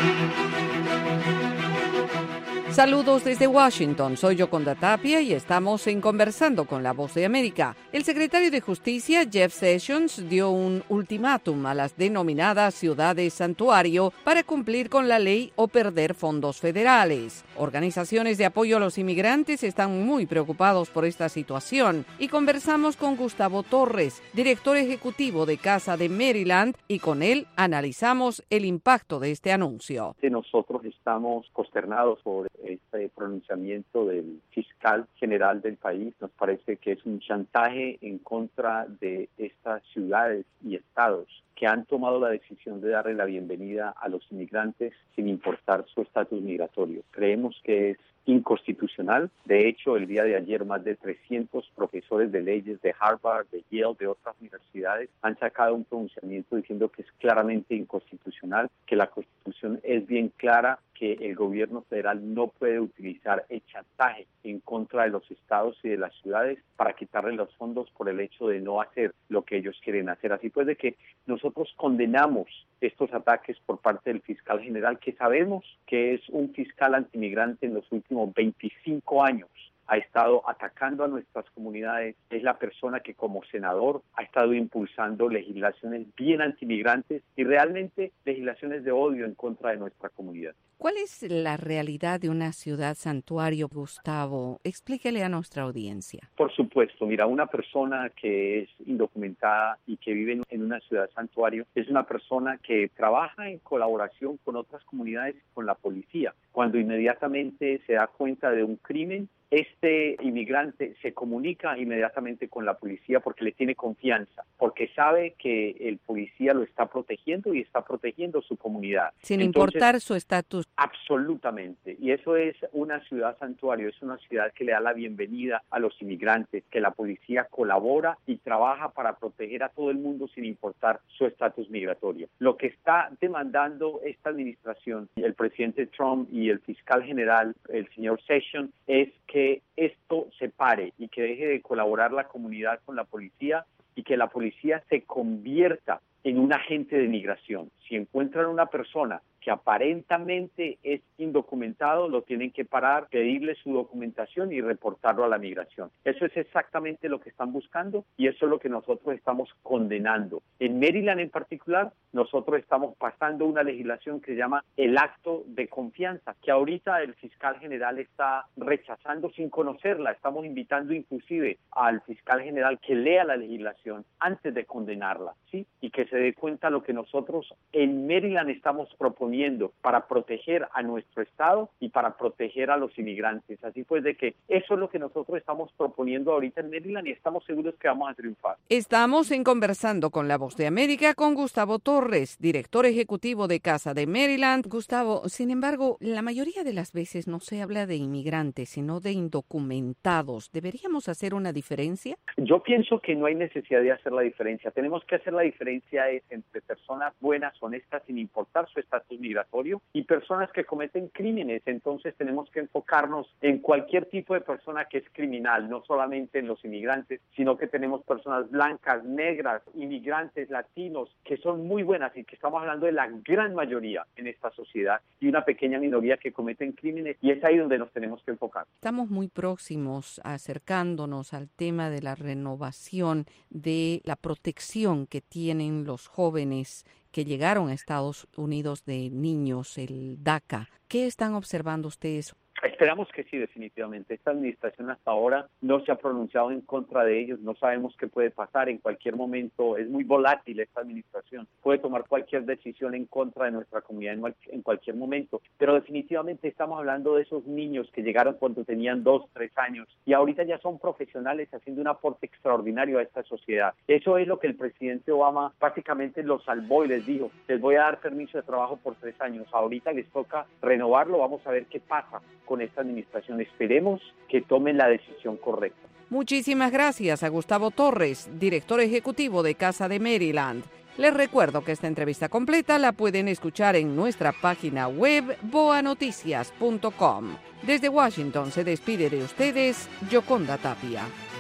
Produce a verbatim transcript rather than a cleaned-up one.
Saludos desde Washington, soy Yoconda Tapia y estamos en Conversando con la Voz de América. El secretario de Justicia, Jeff Sessions, dio un ultimátum a las denominadas ciudades santuario para cumplir con la ley o perder fondos federales. Organizaciones de apoyo a los inmigrantes están muy preocupados por esta situación y conversamos con Gustavo Torres, director ejecutivo de Casa de Maryland, y con él analizamos el impacto de este anuncio. Nosotros estamos consternados por este pronunciamiento del fiscal general del país. Nos parece que es un chantaje en contra de estas ciudades y estados que han tomado la decisión de darle la bienvenida a los inmigrantes sin importar su estatus migratorio. Creemos que es inconstitucional. De hecho, el día de ayer más de trescientos profesores de leyes de Harvard, de Yale, de otras universidades han sacado un pronunciamiento diciendo que es claramente inconstitucional, que la Constitución es bien clara, que el gobierno federal no puede utilizar el chantaje en contra de los estados y de las ciudades para quitarle los fondos por el hecho de no hacer lo que ellos quieren hacer. Así pues, de que nosotros condenamos estos ataques por parte del fiscal general, que sabemos que es un fiscal antimigrante en los últimos veinticinco años. Ha estado atacando a nuestras comunidades, es la persona que como senador ha estado impulsando legislaciones bien antimigrantes y realmente legislaciones de odio en contra de nuestra comunidad. ¿Cuál es la realidad de una ciudad santuario, Gustavo? Explíquele a nuestra audiencia. Por supuesto, mira, una persona que es indocumentada y que vive en una ciudad santuario es una persona que trabaja en colaboración con otras comunidades, con la policía. Cuando inmediatamente se da cuenta de un crimen, este inmigrante se comunica inmediatamente con la policía porque le tiene confianza, porque sabe que el policía lo está protegiendo y está protegiendo su comunidad. Sin Entonces, importar su estatus. Absolutamente. Y eso es una ciudad santuario, es una ciudad que le da la bienvenida a los inmigrantes, que la policía colabora y trabaja para proteger a todo el mundo sin importar su estatus migratorio. Lo que está demandando esta administración, el presidente Trump y el fiscal general, el señor Sessions, es que esto se pare y que deje de colaborar la comunidad con la policía y que la policía se convierta en un agente de migración. Si encuentran una persona que aparentemente es indocumentado, lo tienen que parar, pedirle su documentación y reportarlo a la migración. Eso es exactamente lo que están buscando y eso es lo que nosotros estamos condenando. En Maryland en particular, nosotros estamos pasando una legislación que se llama el acto de confianza, que ahorita el fiscal general está rechazando sin conocerla. Estamos invitando inclusive al fiscal general que lea la legislación antes de condenarla, ¿sí? Y que se dé cuenta lo que nosotros en Maryland estamos proponiendo para proteger a nuestro estado y para proteger a los inmigrantes. Así pues, de que eso es lo que nosotros estamos proponiendo ahorita en Maryland y estamos seguros que vamos a triunfar. Estamos en Conversando con la Voz de América con Gustavo Torres, director ejecutivo de Casa de Maryland. Gustavo, sin embargo, la mayoría de las veces no se habla de inmigrantes, sino de indocumentados. ¿Deberíamos hacer una diferencia? Yo pienso que no hay necesidad de hacer la diferencia. Tenemos que hacer la diferencia es entre personas buenas, honestas, sin importar su estatus migratorio, y personas que cometen crímenes. Entonces tenemos que enfocarnos en cualquier tipo de persona que es criminal, no solamente en los inmigrantes, sino que tenemos personas blancas, negras, inmigrantes, latinos, que son muy buenas y que estamos hablando de la gran mayoría en esta sociedad y una pequeña minoría que cometen crímenes, y es ahí donde nos tenemos que enfocar. Estamos muy próximos, acercándonos al tema de la renovación de la protección que tienen los jóvenes que llegaron a Estados Unidos de niños, el DACA. ¿Qué están observando ustedes? Esperamos que sí, definitivamente. Esta administración hasta ahora no se ha pronunciado en contra de ellos. No sabemos qué puede pasar en cualquier momento. Es muy volátil esta administración. Puede tomar cualquier decisión en contra de nuestra comunidad en cualquier momento. Pero definitivamente estamos hablando de esos niños que llegaron cuando tenían dos, tres años y ahorita ya son profesionales haciendo un aporte extraordinario a esta sociedad. Eso es lo que el presidente Obama básicamente los salvó y les dijo, les voy a dar permiso de trabajo por tres años. Ahorita les toca renovarlo. Vamos a ver qué pasa con esta administración. Esperemos que tomen la decisión correcta. Muchísimas gracias a Gustavo Torres, director ejecutivo de Casa de Maryland. Les recuerdo que esta entrevista completa la pueden escuchar en nuestra página web boa noticias punto com. Desde Washington se despide de ustedes Yoconda Tapia.